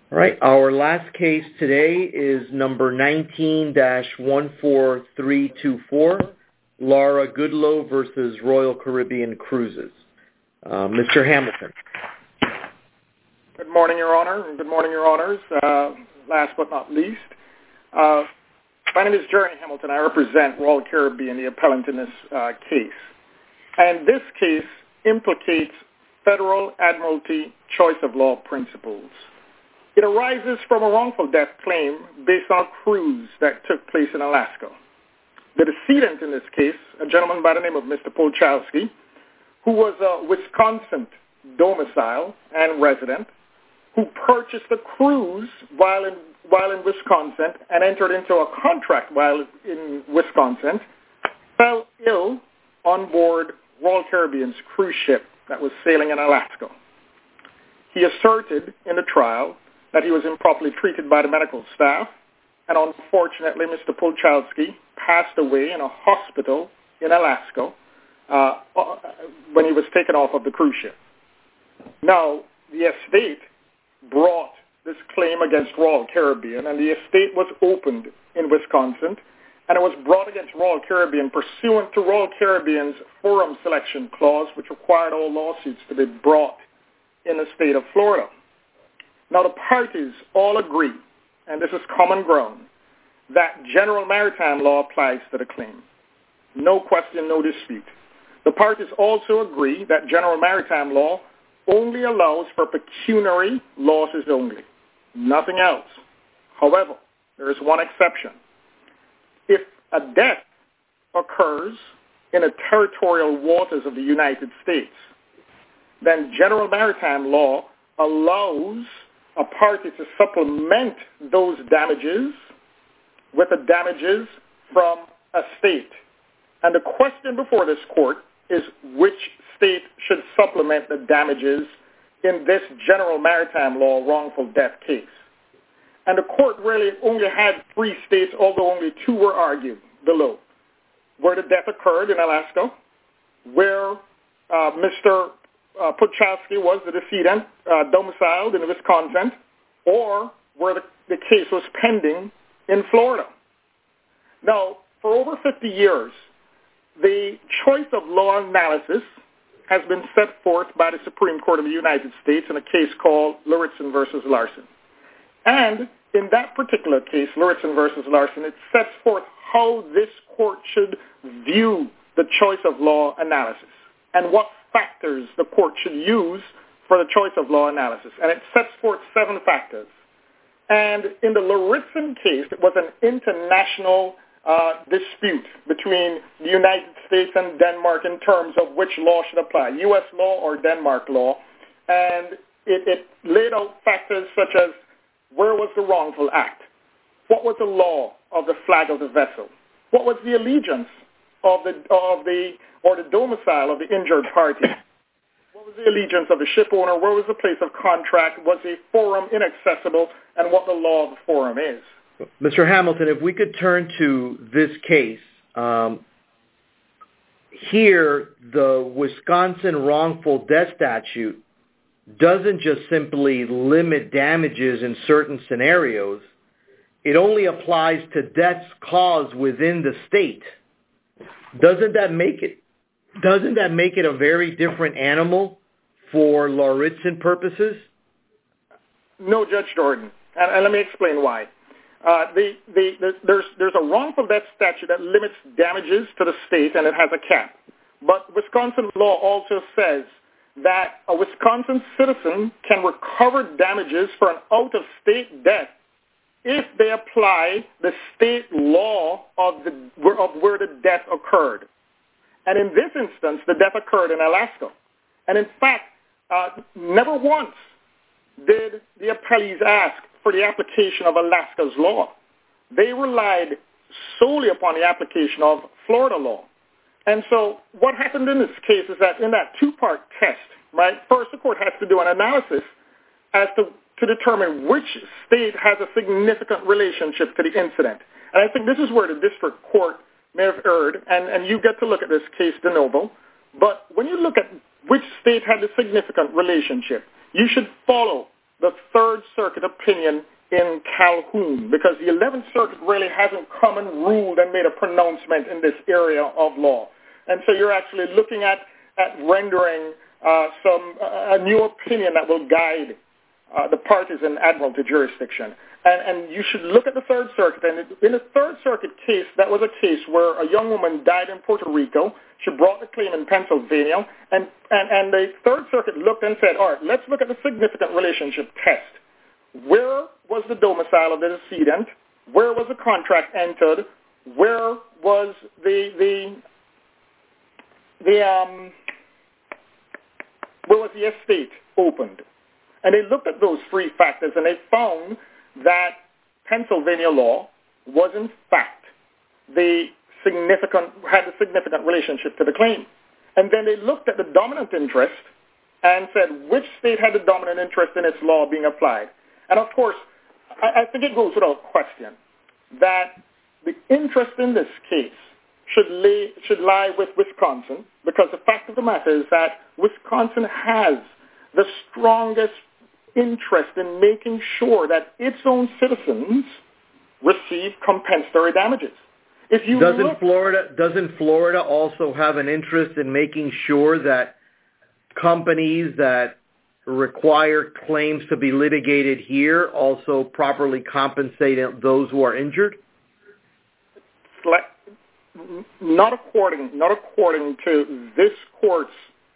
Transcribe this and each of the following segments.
All right, our last case today is number 19-14324, Laura Goodloe versus Royal Caribbean Cruises. Mr. Hamilton. Good morning, Your Honor, and good morning, Your Honors. Last but not least, my name is Jerry Hamilton. I represent Royal Caribbean, the appellant in this case. And this case implicates federal admiralty choice of law principles. It arises from a wrongful death claim based on a cruise that took place in Alaska. The decedent in this case, a gentleman by the name of Mr. Polchowski, who was a Wisconsin domicile and resident, who purchased a cruise while in Wisconsin and entered into a contract while in Wisconsin, fell ill on board Royal Caribbean's cruise ship that was sailing in Alaska. He asserted in the trial that he was improperly treated by the medical staff, and unfortunately, Mr. Polchowski passed away in a hospital in Alaska when he was taken off of the cruise ship. Now, the estate brought this claim against Royal Caribbean, and the estate was opened in Wisconsin, and it was brought against Royal Caribbean pursuant to Royal Caribbean's forum selection clause, which required all lawsuits to be brought in the state of Florida. Now, the parties all agree, and this is common ground, that general maritime law applies to the claim. No question, no dispute. The parties also agree that general maritime law only allows for pecuniary losses only, nothing else. However, there is one exception. If a death occurs in the territorial waters of the United States, then general maritime law allows a party to supplement those damages with the damages from a state. And the question before this court is which state should supplement the damages in this general maritime law wrongful death case. And the court really only had 3 states, although only 2 were argued below. Where the death occurred in Alaska, where Mr. Polchowski was the decedent, domiciled in Wisconsin, or where the case was pending in Florida. Now, for over 50 years, the choice of law analysis has been set forth by the Supreme Court of the United States in a case called Lauritsen versus Larson. And in that particular case, Lauritsen versus Larson, it sets forth how this court should view the choice of law analysis and what factors the court should use for the choice of law analysis. And it sets forth 7 factors. And in the Lauritsen case, it was an international dispute between the United States and Denmark in terms of which law should apply, U.S. law or Denmark law. And it laid out factors such as where was the wrongful act? What was the law of the flag of the vessel? What was the allegiance of the domicile of the injured party? What was the allegiance of the ship owner? Where was the place of contract? Was the forum inaccessible? And what the law of the forum is. Mr. Hamilton, if we could turn to this case, here the Wisconsin wrongful death statute doesn't just simply limit damages in certain scenarios. It only applies to deaths caused within the state. Doesn't that make it a very different animal for Lauritsen purposes? No, Judge Jordan, and let me explain why. There's a wrongful death statute that limits damages to the state, and it has a cap. But Wisconsin law also says that a Wisconsin citizen can recover damages for an out-of-state death if they apply the state law of where the death occurred. And in this instance, the death occurred in Alaska. And in fact, never once did the appellees ask for the application of Alaska's law. They relied solely upon the application of Florida law. And so what happened in this case is that in that 2-part test, right, first the court has to do an analysis as to determine which state has a significant relationship to the incident. And I think this is where the district court may have erred, and you get to look at this case de novo. But when you look at which state had a significant relationship, you should follow the Third Circuit opinion in Calhoun, because the 11th Circuit really hasn't come and ruled and made a pronouncement in this area of law. And so you're actually looking at rendering a new opinion that will guide the parties in admiralty jurisdiction. And you should look at the Third Circuit. And in the Third Circuit case, that was a case where a young woman died in Puerto Rico. She brought the claim in Pennsylvania. And the Third Circuit looked and said, all right, let's look at the significant relationship test. Where was the domicile of the decedent? Where was the contract entered? Where was where was the estate opened? And they looked at those three factors, and they found that Pennsylvania law was, in fact, had a significant relationship to the claim. And then they looked at the dominant interest and said, which state had the dominant interest in its law being applied? And, of course, I think it goes without question that the interest in this case should lie with Wisconsin, because the fact of the matter is that Wisconsin has the strongest interest in making sure that its own citizens receive compensatory damages. Doesn't Florida also have an interest in making sure that companies that require claims to be litigated here also properly compensate those who are injured? Not according to this court's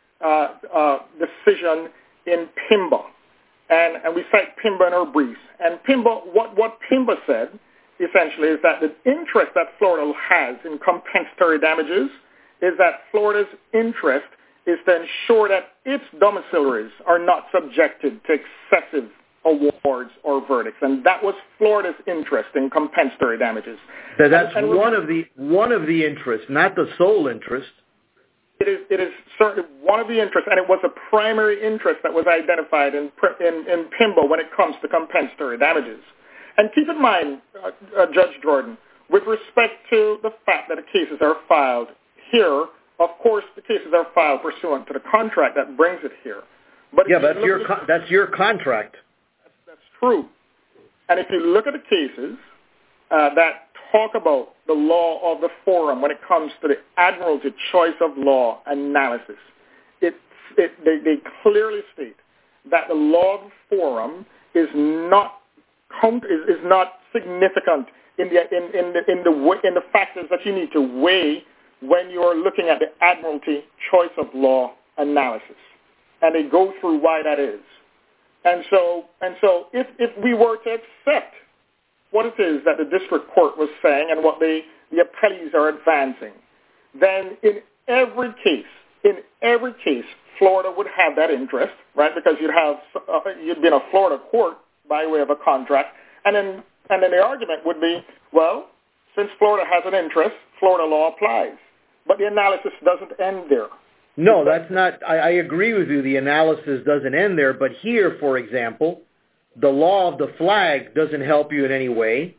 decision in PIMBA. And we cite PIMBA in our briefs. And PIMBA, what PIMBA said, essentially, is that the interest that Florida has in compensatory damages is that Florida's interest is to ensure that its domiciliaries are not subjected to excessive awards or verdicts. And that was Florida's interest in compensatory damages. That's one of the interests, not the sole interest. It is certainly one of the interests, and it was a primary interest that was identified in PIMBA when it comes to compensatory damages. And keep in mind, Judge Jordan, with respect to the fact that the cases are filed here, of course the cases are filed pursuant to the contract that brings it here. But that's your contract. That's true. And if you look at the cases that talk about the law of the forum when it comes to the admiralty choice of law analysis, they clearly state that the law of the forum is not significant in the factors that you need to weigh when you're looking at the admiralty choice of law analysis, and they go through why that is. And so if we were to accept what it is that the district court was saying and what the appellees are advancing, then in every case, Florida would have that interest, right? Because you'd be in a Florida court by way of a contract, and then the argument would be, well, since Florida has an interest, Florida law applies. But the analysis doesn't end there. No, that's not. I agree with you. The analysis doesn't end there. But here, for example, the law of the flag doesn't help you in any way.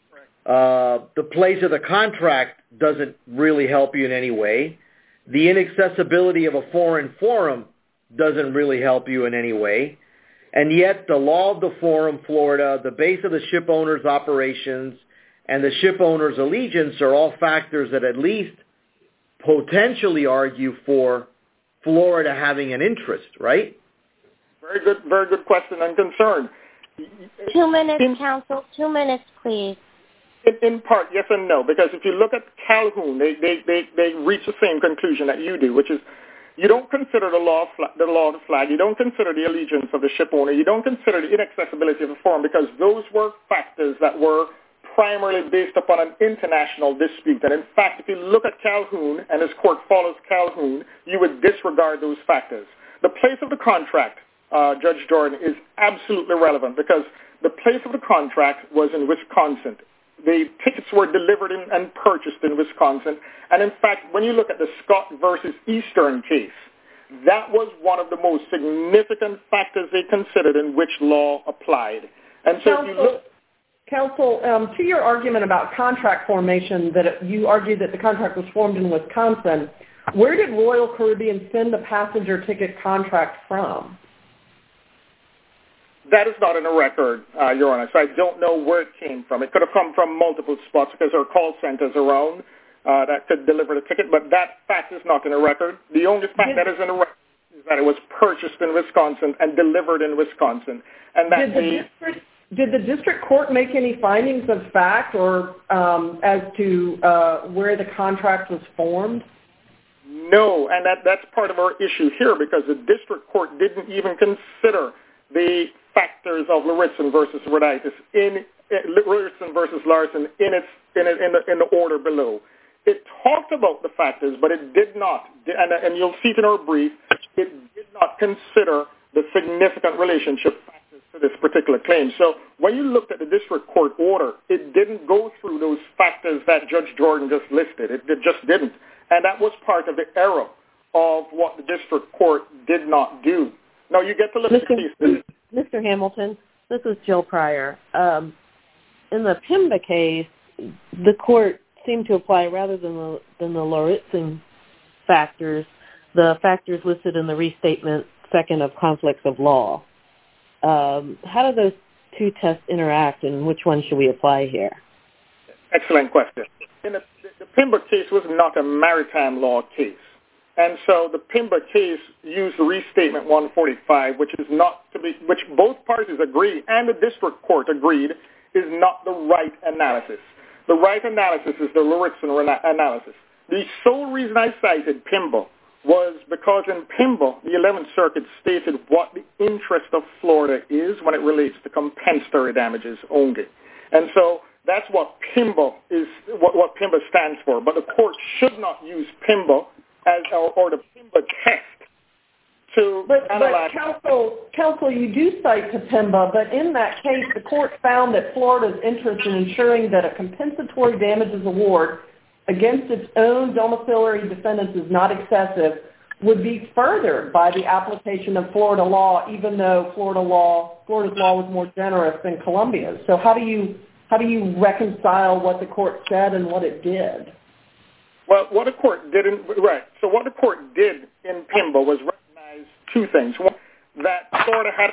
The place of the contract doesn't really help you in any way. The inaccessibility of a foreign forum doesn't really help you in any way. And yet the law of the forum, Florida, the base of the ship owner's operations, and the ship owner's allegiance are all factors that at least potentially argue for Florida having an interest, right? Very good question and concern. 2 minutes, counsel. 2 minutes, please. In part, yes and no, because if you look at Calhoun, they reach the same conclusion that you do, which is you don't consider the law of the flag, you don't consider the allegiance of the ship owner, you don't consider the inaccessibility of the forum, because those were factors that were primarily based upon an international dispute. And in fact, if you look at Calhoun, and this court follows Calhoun, you would disregard those factors. The place of the contract, Judge Jordan, is absolutely relevant because the place of the contract was in Wisconsin. The tickets were delivered and purchased in Wisconsin. And in fact, when you look at the Scott versus Eastern case, that was one of the most significant factors they considered in which law applied. And so if you look... Counsel, to your argument about contract formation, that you argued that the contract was formed in Wisconsin, where did Royal Caribbean send the passenger ticket contract from? That is not in the record, Your Honor, so I don't know where it came from. It could have come from multiple spots because there are call centers around that could deliver the ticket, but that fact is not in the record. The only fact that is in the record is that it was purchased in Wisconsin and delivered in Wisconsin. And that did the district court make any findings of fact or as to where the contract was formed? No, and that's part of our issue here because the district court didn't even consider the factors of Lauritsen versus Roditis Lauritsen versus Larson in the order below. It talked about the factors, but it did not, and you'll see it in our brief, it did not consider the significant relationship factors to this particular claim. So when you looked at the district court order, it didn't go through those factors that Judge Jordan just listed. It just didn't. And that was part of the error of what the district court did not do. Now, you get to look at the case. Mr. Hamilton, this is Jill Pryor. In the PIMBA case, the court seemed to apply, rather than the Lauritsen factors, the factors listed in the restatement second of conflicts of law. How do those two tests interact, and which one should we apply here? Excellent question. The PIMBA case was not a maritime law case. And so the PIMBA case used restatement 145, which both parties agree, and the district court agreed, is not the right analysis. The right analysis is the Lauritsen analysis. The sole reason I cited PIMBA was because in PIMBA, the 11th Circuit stated what the interest of Florida is when it relates to compensatory damages only. And so that's what PIMBA is, what PIMBA stands for. But the court should not use PIMBA or the PIMBA test to analyze. But counsel, you do cite to PIMBA, but in that case, the court found that Florida's interest in ensuring that a compensatory damages award against its own domiciliary defendants is not excessive would be furthered by the application of Florida law, even though Florida's law was more generous than Columbia's. So how do you reconcile what the court said and what it did? Well, what the court did in PIMBA was recognize two things. One, that Florida had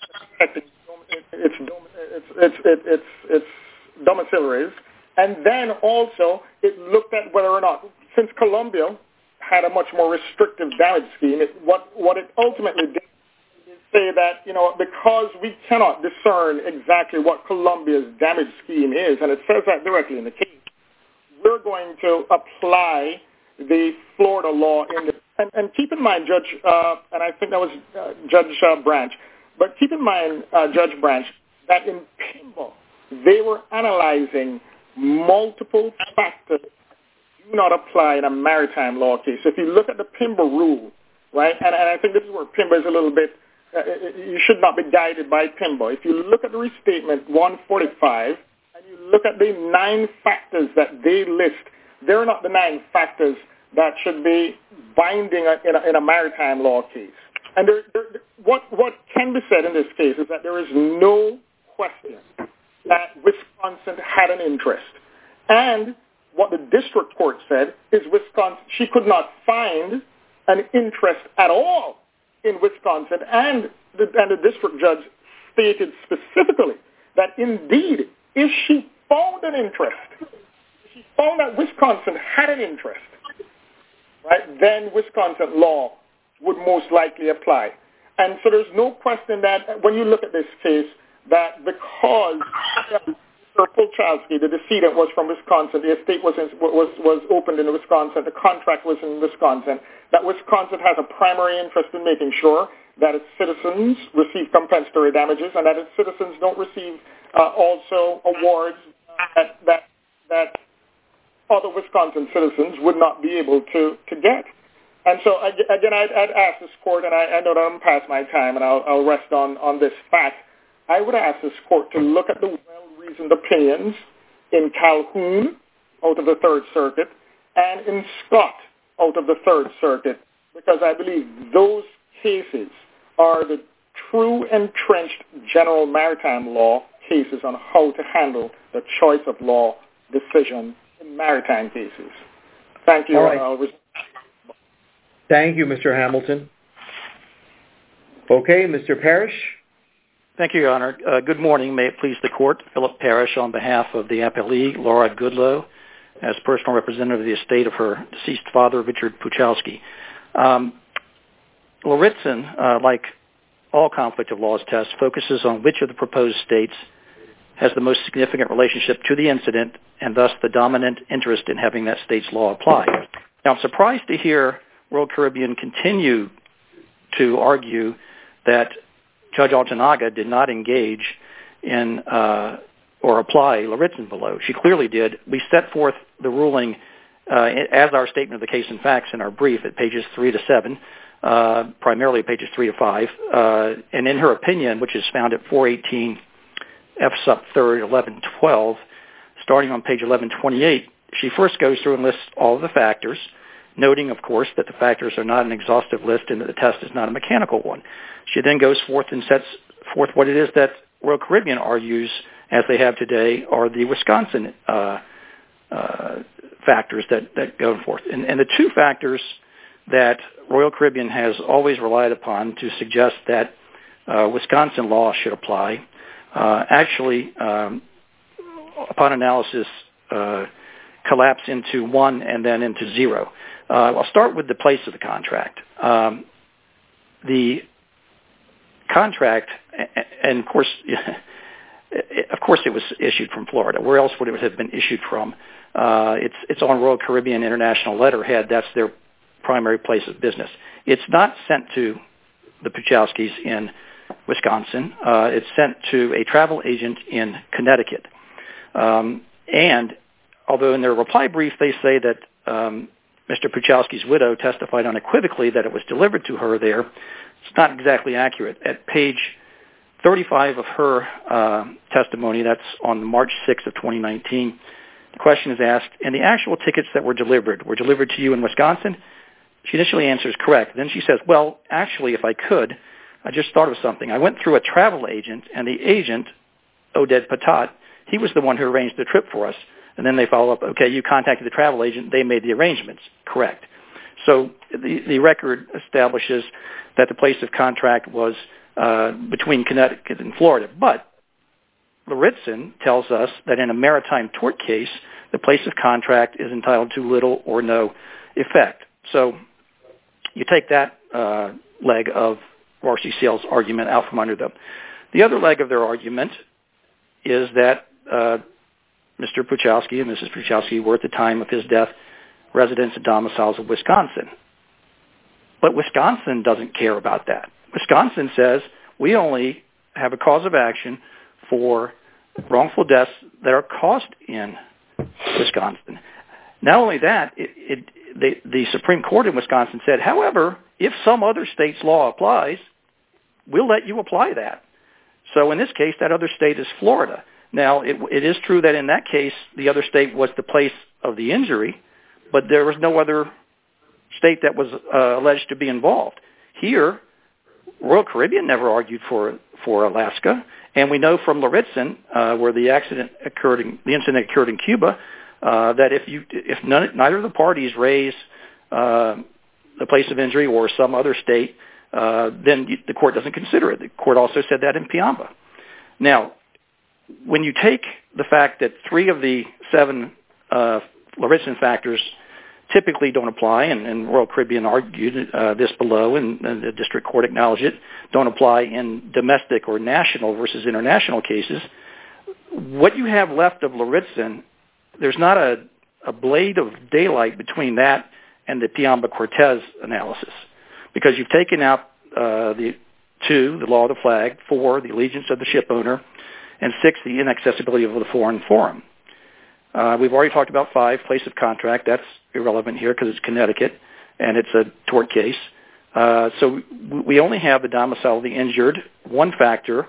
its domiciliaries, and then also it looked at whether or not, since Columbia had a much more restrictive damage scheme, what it ultimately did is say that, because we cannot discern exactly what Columbia's damage scheme is, and it says that directly in the case, we're going to apply the Florida law and keep in mind, Judge, and I think that was Judge Branch, but keep in mind, Judge Branch, that in PIMBA, they were analyzing multiple factors that do not apply in a maritime law case. So if you look at the PIMBA rule, right, and I think this is where PIMBA is a little bit, you should not be guided by PIMBA. If you look at the restatement 145, and you look at the 9 factors that they list, they're not the 9 factors that should be binding in a maritime law case. And what can be said in this case is that there is no question that Wisconsin had an interest. And what the district court said is she could not find an interest at all in Wisconsin, and the district judge stated specifically that indeed, if she found an interest, if she found that Wisconsin had an interest, right, then Wisconsin law would most likely apply. And so there's no question that when you look at this case, that because Mr. Polchowski, the decedent, was from Wisconsin, the estate was opened in Wisconsin, the contract was in Wisconsin, that Wisconsin has a primary interest in making sure that its citizens receive compensatory damages and that its citizens don't receive also awards that other Wisconsin citizens would not be able to get. And so, again, I'd ask this court, and I know that I'm past my time, and I'll rest on this fact. I would ask this court to look at the well-reasoned opinions in Calhoun out of the Third Circuit and in Scott out of the Third Circuit, because I believe those cases are the true entrenched general maritime law cases on how to handle the choice of law decision in maritime cases. Thank you. All right. Thank you, Mr. Hamilton. Okay, Mr. Parrish. Thank you, Your Honor. Good morning. May it please the Court. Philip Parrish on behalf of the appellee, Laura Goodloe, as personal representative of the estate of her deceased father, Richard Puchalski. Lauritzen, like all conflict of laws tests, focuses on which of the proposed states has the most significant relationship to the incident and thus the dominant interest in having that state's law applied. Now, I'm surprised to hear Royal Caribbean continue to argue that Judge Altanaga did not engage in or apply Lauritzen below. She clearly did. We set forth the ruling as our statement of the case and facts in our brief at pages 3 to 7, primarily pages 3 to 5. And in her opinion, which is found at 418 F sub 3rd 1112, starting on page 1128, she first goes through and lists all of the factors, noting, of course, that the factors are not an exhaustive list and that the test is not a mechanical one. She then goes forth and sets forth what it is that Royal Caribbean argues, as they have today, are the Wisconsin factors that go forth. And the two factors that Royal Caribbean has always relied upon to suggest that Wisconsin law should apply actually, upon analysis, collapse into one and then into zero. I'll start with the place of the contract. The contract, and of course it was issued from Florida. Where else would it have been issued from? It's on Royal Caribbean International letterhead. That's their primary place of business. It's not sent to the Puchalskis in Wisconsin. It's sent to a travel agent in Connecticut. And although in their reply brief they say that Mr. Puchalski's widow testified unequivocally that it was delivered to her there, it's not exactly accurate. At page 35 of her testimony, that's on March 6th of 2019, the question is asked, and the actual tickets that were delivered to you in Wisconsin? She initially answers correct. Then she says, well, actually, if I could, I just thought of something. I went through a travel agent, and the agent, Oded Patat, he was the one who arranged the trip for us. And then they follow up, okay, you contacted the travel agent. They made the arrangements. Correct. So the record establishes that the place of contract was between Connecticut and Florida. But Lauritzen tells us that in a maritime tort case, the place of contract is entitled to little or no effect. So you take that leg of RCCL's argument out from under them. The other leg of their argument is that Mr. Puchalski and Mrs. Puchalski were at the time of his death residents and domiciles of Wisconsin. But Wisconsin doesn't care about that. Wisconsin says we only have a cause of action for wrongful deaths that are caused in Wisconsin. Not only that, the Supreme Court in Wisconsin said, however, if some other state's law applies, we'll let you apply that. So in this case, that other state is Florida. Now, it is true that in that case, the other state was the place of the injury, but there was no other state that was alleged to be involved. Here, Royal Caribbean never argued for Alaska, and we know from Lauritzen, where the incident occurred in Cuba, that if neither of the parties raise the place of injury or some other state, then the court doesn't consider it. The court also said that in Piamba. Now, when you take the fact that 3 of the 7 Lauritzen factors typically don't apply, and Royal Caribbean argued this below, and the district court acknowledged it, don't apply in domestic or national versus international cases, what you have left of Lauritzen, there's not a blade of daylight between that and the Piamba-Cortez analysis, because you've taken out the 2, the law of the flag, 4, the allegiance of the ship owner, and 6, the inaccessibility of the foreign forum. We've already talked about 5, place of contract. That's irrelevant here because it's Connecticut, and it's a tort case. So we only have the domicile of the injured, one factor,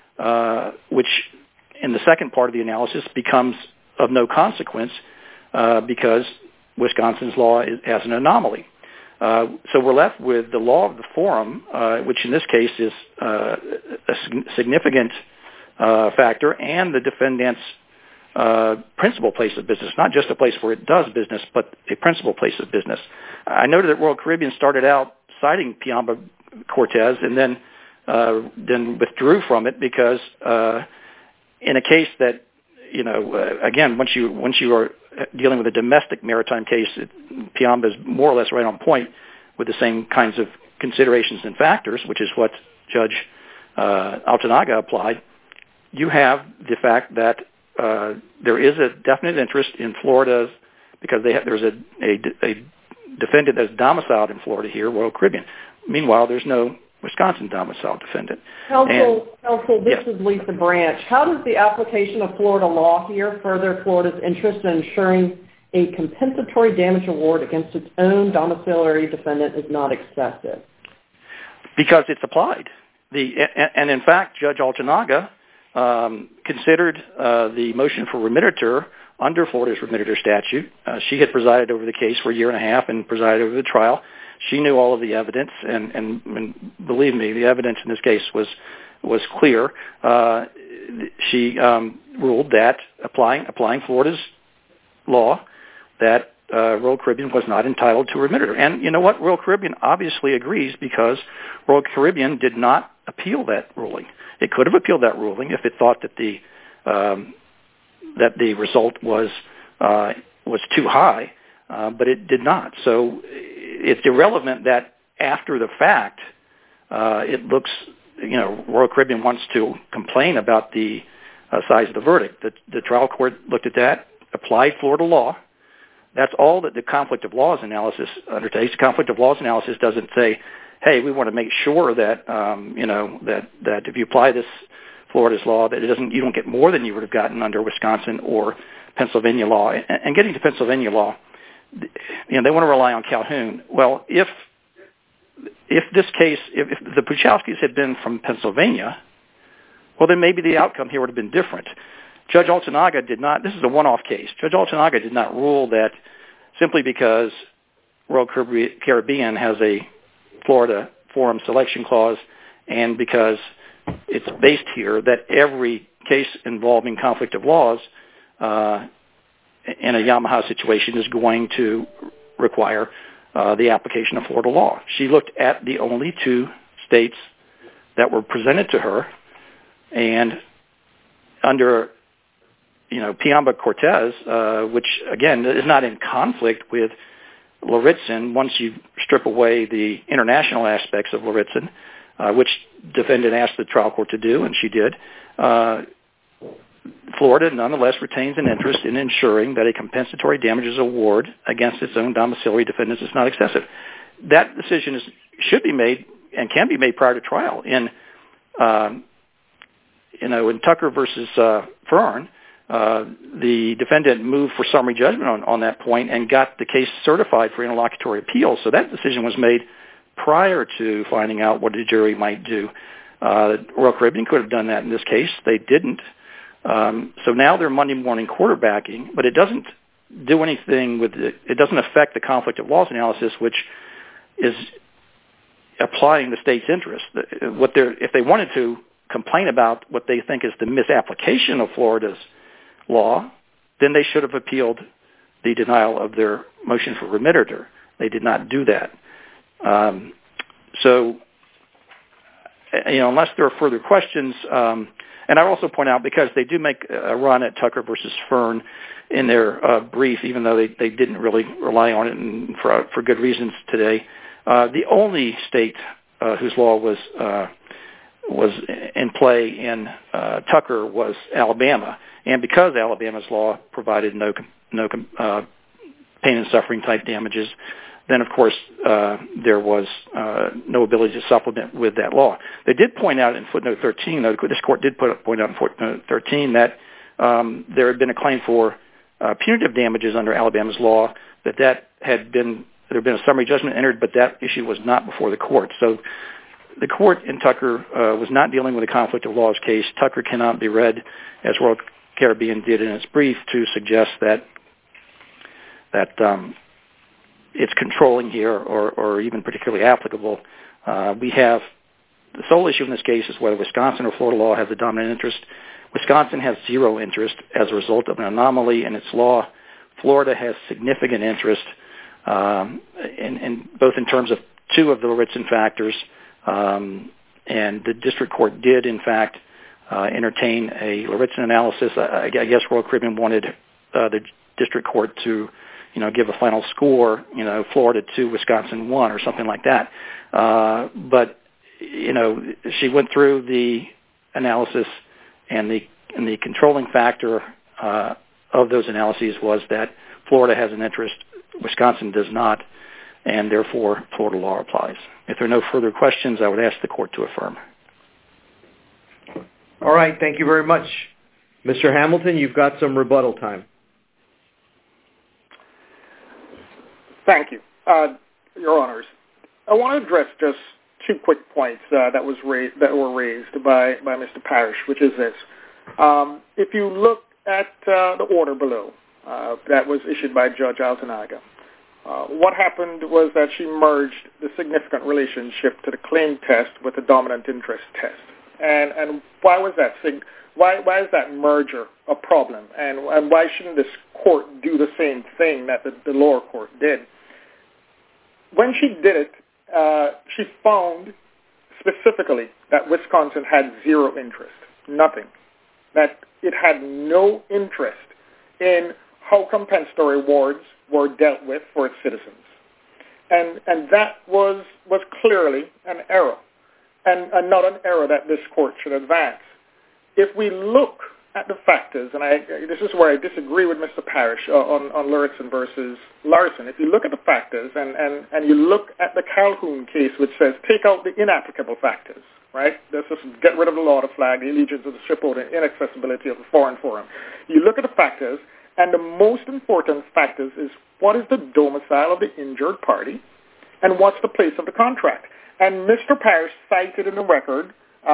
which in the second part of the analysis becomes of no consequence because Wisconsin's law has an anomaly. So we're left with the law of the forum, which in this case is a significant factor, and the defendant's principal place of business, not just a place where it does business, but a principal place of business. I noted that Royal Caribbean started out citing Piamba-Cortez and then then withdrew from it because in a case that, again, once you are dealing with a domestic maritime case, Piamba is more or less right on point with the same kinds of considerations and factors, which is what Judge Altanaga applied. You have the fact that there is a definite interest in Florida because there's a defendant that's domiciled in Florida here, Royal Caribbean. Meanwhile, there's no Wisconsin domiciled defendant. Counsel, this is Lisa Branch. How does the application of Florida law here further Florida's interest in ensuring a compensatory damage award against its own domiciliary defendant is not excessive? Because it's applied. And in fact, Judge Altanaga considered the motion for remittiture under Florida's remittiture statute. She had presided over the case for a year and a half and presided over the trial. She knew all of the evidence, and believe me, the evidence in this case was clear. She ruled that applying Florida's law, that Royal Caribbean was not entitled to remittiture. And you know what? Royal Caribbean obviously agrees because Royal Caribbean did not appeal that ruling. It could have appealed that ruling if it thought that the result was too high, but it did not. So it's irrelevant that after the fact, it looks, Royal Caribbean wants to complain about the size of the verdict. The trial court looked at that, applied Florida law. That's all that the conflict of laws analysis undertakes. Conflict of laws analysis doesn't say, hey, we want to make sure that, that if you apply this Florida's law, that you don't get more than you would have gotten under Wisconsin or Pennsylvania law. And getting to Pennsylvania law, they want to rely on Calhoun. Well, if this case, if the Puchowskis had been from Pennsylvania, well, then maybe the outcome here would have been different. Judge Altanaga did not, this is a one-off case. Judge Altanaga did not rule that simply because Royal Caribbean has a Florida forum selection clause and because it's based here, that every case involving conflict of laws in a Yamaha situation is going to require the application of Florida law. She looked at the only two states that were presented to her, and under Piamba-Cortez, which again is not in conflict with Lauritsen once you strip away the international aspects of Lauritsen, which defendant asked the trial court to do, and she did. Florida nonetheless retains an interest in ensuring that a compensatory damages award against its own domiciliary defendants is not excessive. That decision should be made and can be made prior to trial. In Tucker versus Fern, the defendant moved for summary judgment on that point and got the case certified for interlocutory appeal. So that decision was made prior to finding out what a jury might do. Royal Caribbean could have done that in this case. They didn't. So now they're Monday morning quarterbacking, but it doesn't do anything with it. It doesn't affect the conflict of laws analysis, which is applying the state's interest. If they wanted to complain about what they think is the misapplication of Florida's law, then they should have appealed the denial of their motion for remittiture. They did not do that. So, unless there are further questions, and I also point out, because they do make a run at Tucker versus Fern in their brief, even though they didn't really rely on it and for good reasons today, the only state whose law was in play in Tucker was Alabama. And because Alabama's law provided no pain and suffering type damages, then of course there was no ability to supplement with that law. They did point out in footnote 13, though, this court did point out in footnote 13 that there had been a claim for punitive damages under Alabama's law, there had been a summary judgment entered, but that issue was not before the court. So the court in Tucker was not dealing with a conflict of laws case. Tucker cannot be read, as Royal Caribbean did in its brief, to suggest that it's controlling here or even particularly applicable. We have the sole issue in this case is whether Wisconsin or Florida law has a dominant interest. Wisconsin has zero interest as a result of an anomaly in its law. Florida has significant interest, in both in terms of two of the Lauritsen factors, And the district court did, in fact, entertain a Lauritsen analysis. I guess Royal Caribbean wanted the district court to, give a final score, Florida 2, Wisconsin 1, or something like that. But she went through the analysis, and the controlling factor of those analyses was that Florida has an interest, Wisconsin does not, and therefore Florida law applies. If there are no further questions, I would ask the court to affirm. All right, thank you very much. Mr. Hamilton, you've got some rebuttal time. Thank you. Your Honors, I want to address just two quick points that were raised by Mr. Parrish, which is this. If you look at the order below that was issued by Judge Altanaga, what happened was that she merged the significant relationship to the claim test with the dominant interest test. And why was that? Why is that merger a problem? And why shouldn't this court do the same thing that the lower court did? When she did it, she found specifically that Wisconsin had zero interest, nothing. That it had no interest in how compensatory awards were dealt with for its citizens. And that was clearly an error, and not an error that this court should advance. If we look at the factors, and this is where I disagree with Mr. Parrish on Lauritsen versus Larson. If you look at the factors and you look at the Calhoun case, which says take out the inapplicable factors, right? Let's just get rid of the law to flag, the allegiance of the shipowner, inaccessibility of the foreign forum. You look at the factors, and the most important factors is what is the domicile of the injured party and what's the place of the contract. And Mr. Parrish cited in the record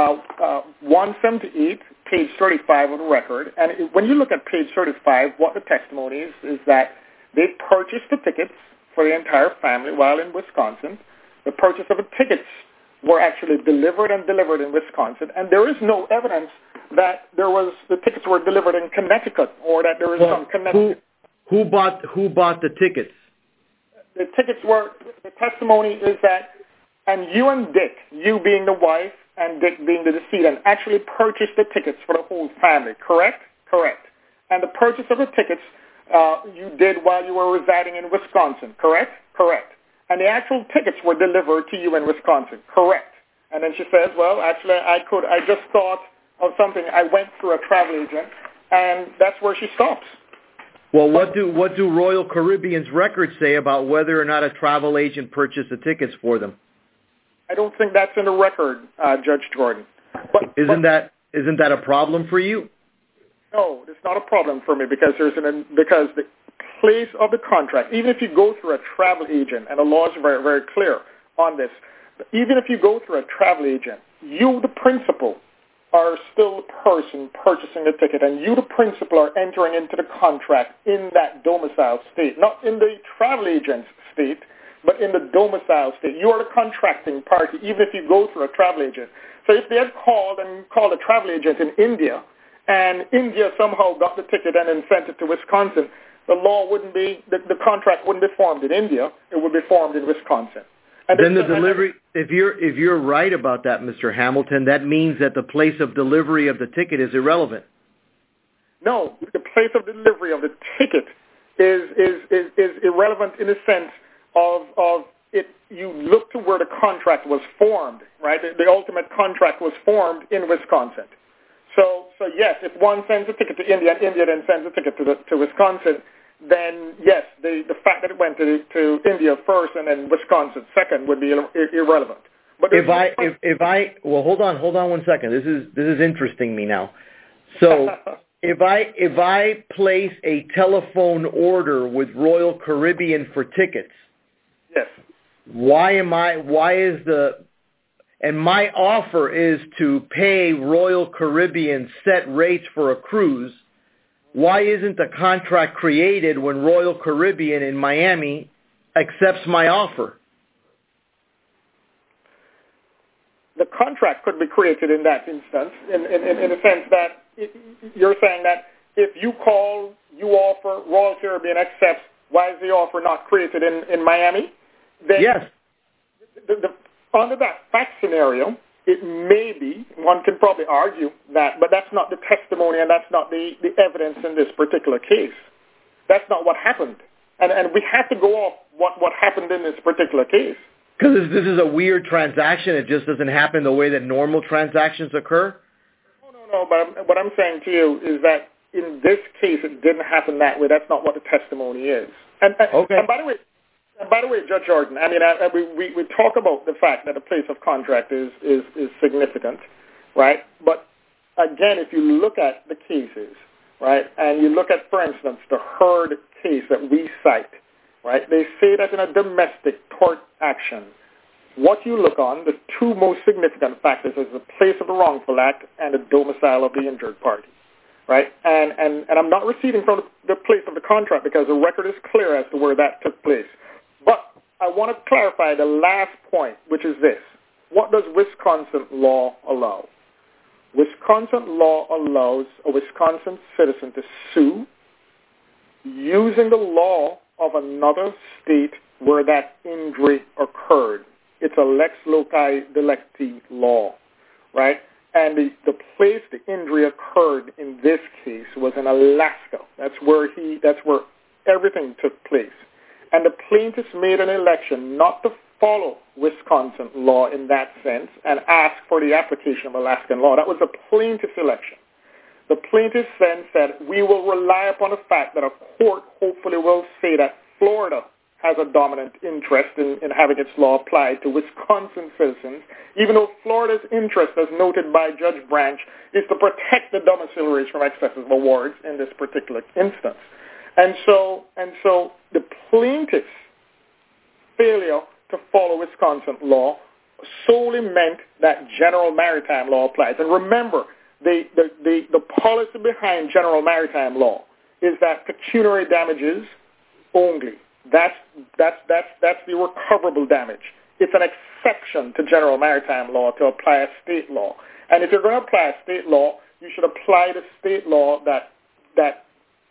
178, page 35 of the record. And when you look at page 35, what the testimony is that they purchased the tickets for the entire family while in Wisconsin. The purchase of the tickets were actually delivered in Wisconsin. And there is no evidence that the tickets were delivered in Connecticut or that there was some Connecticut. Who bought the tickets? The tickets were, the testimony is that, and you and Dick, you being the wife and Dick being the decedent, actually purchased the tickets for the whole family, correct? Correct. And the purchase of the tickets you did while you were residing in Wisconsin, correct? Correct. And the actual tickets were delivered to you in Wisconsin, correct? And then she says, well, actually, I just thought of something. I went through a travel agent, and that's where she stops. Well, what do Royal Caribbean's records say about whether or not a travel agent purchased the tickets for them? I don't think that's in the record, Judge Jordan. Isn't that a problem for you? No, it's not a problem for me because because the place of the contract, even if you go through a travel agent, and the law is very, very clear on this, even if you go through a travel agent, you, the principal, are still the person purchasing the ticket, and you, the principal, are entering into the contract in that domicile state, not in the travel agent's state, but in the domicile state. You are the contracting party, even if you go through a travel agent. So if they had called a travel agent in India, and India somehow got the ticket and then sent it to Wisconsin, the contract wouldn't be formed in India, it would be formed in Wisconsin. And then the delivery, if you're right about that, Mr. Hamilton, that means that the place of delivery of the ticket is irrelevant. No, the place of delivery of the ticket is irrelevant in the sense of it. You look to where the contract was formed, right? The ultimate contract was formed in Wisconsin. So yes, if one sends a ticket to India and India then sends a ticket to Wisconsin, then yes, the fact that it went to India first and then Wisconsin second would be irrelevant. But well, hold on 1 second. This is interesting me now. So if I place a telephone order with Royal Caribbean for tickets, yes. And my offer is to pay Royal Caribbean set rates for a cruise, why isn't the contract created when Royal Caribbean in Miami accepts my offer? The contract could be created in that instance, in the sense that you're saying that if you call, you offer, Royal Caribbean accepts, why is the offer not created in Miami? Then yes. Under that fact scenario, it may be, one can probably argue that, but that's not the testimony and that's not the evidence in this particular case. That's not what happened. And we have to go off what happened in this particular case. Because this is a weird transaction. It just doesn't happen the way that normal transactions occur? No, but what I'm saying to you is that in this case, it didn't happen that way. That's not what the testimony is. Okay. And by the way, Judge Jordan, I mean, we talk about the fact that a place of contract is significant, right? But again, if you look at the cases, right, and you look at, for instance, the Heard case that we cite, right, they say that in a domestic tort action, what you look on, the two most significant factors is the place of the wrongful act and the domicile of the injured party, right? And I'm not receding from the place of the contract because the record is clear as to where that took place. But I want to clarify the last point, which is this. What does Wisconsin law allow? Wisconsin law allows a Wisconsin citizen to sue using the law of another state where that injury occurred. It's a lex loci delicti law, right? And the place the injury occurred in this case was in Alaska. That's where everything took place. And the plaintiffs made an election not to follow Wisconsin law in that sense and ask for the application of Alaskan law. That was a plaintiff's election. The plaintiffs then said, we will rely upon the fact that a court hopefully will say that Florida has a dominant interest in having its law applied to Wisconsin citizens, even though Florida's interest, as noted by Judge Branch, is to protect the domiciliaries from excessive awards in this particular instance. And so the plaintiff's failure to follow Wisconsin law solely meant that general maritime law applies. And remember, the policy behind general maritime law is that pecuniary damages only. That's the recoverable damage. It's an exception to general maritime law to apply a state law. And if you're going to apply a state law, you should apply the state law that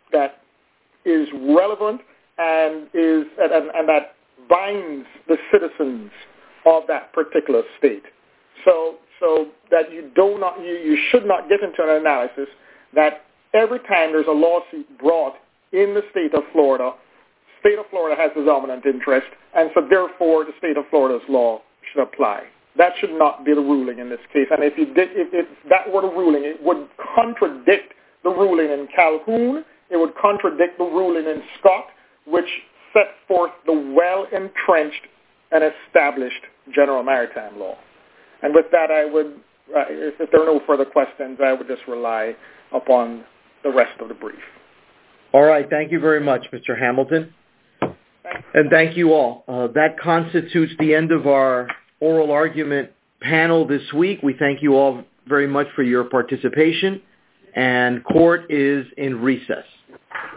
is relevant and that binds the citizens of that particular state. So that you should not get into an analysis that every time there's a lawsuit brought in the state of Florida has the dominant interest, and so therefore the state of Florida's law should apply. That should not be the ruling in this case. And if that were the ruling, it would contradict the ruling in Calhoun. It would contradict the ruling in Scott, which set forth the well-entrenched and established general maritime law. And with that, I would, if there are no further questions, I would just rely upon the rest of the brief. All right. Thank you very much, Mr. Hamilton. And thank you all. That constitutes the end of our oral argument panel this week. We thank you all very much for your participation, and court is in recess.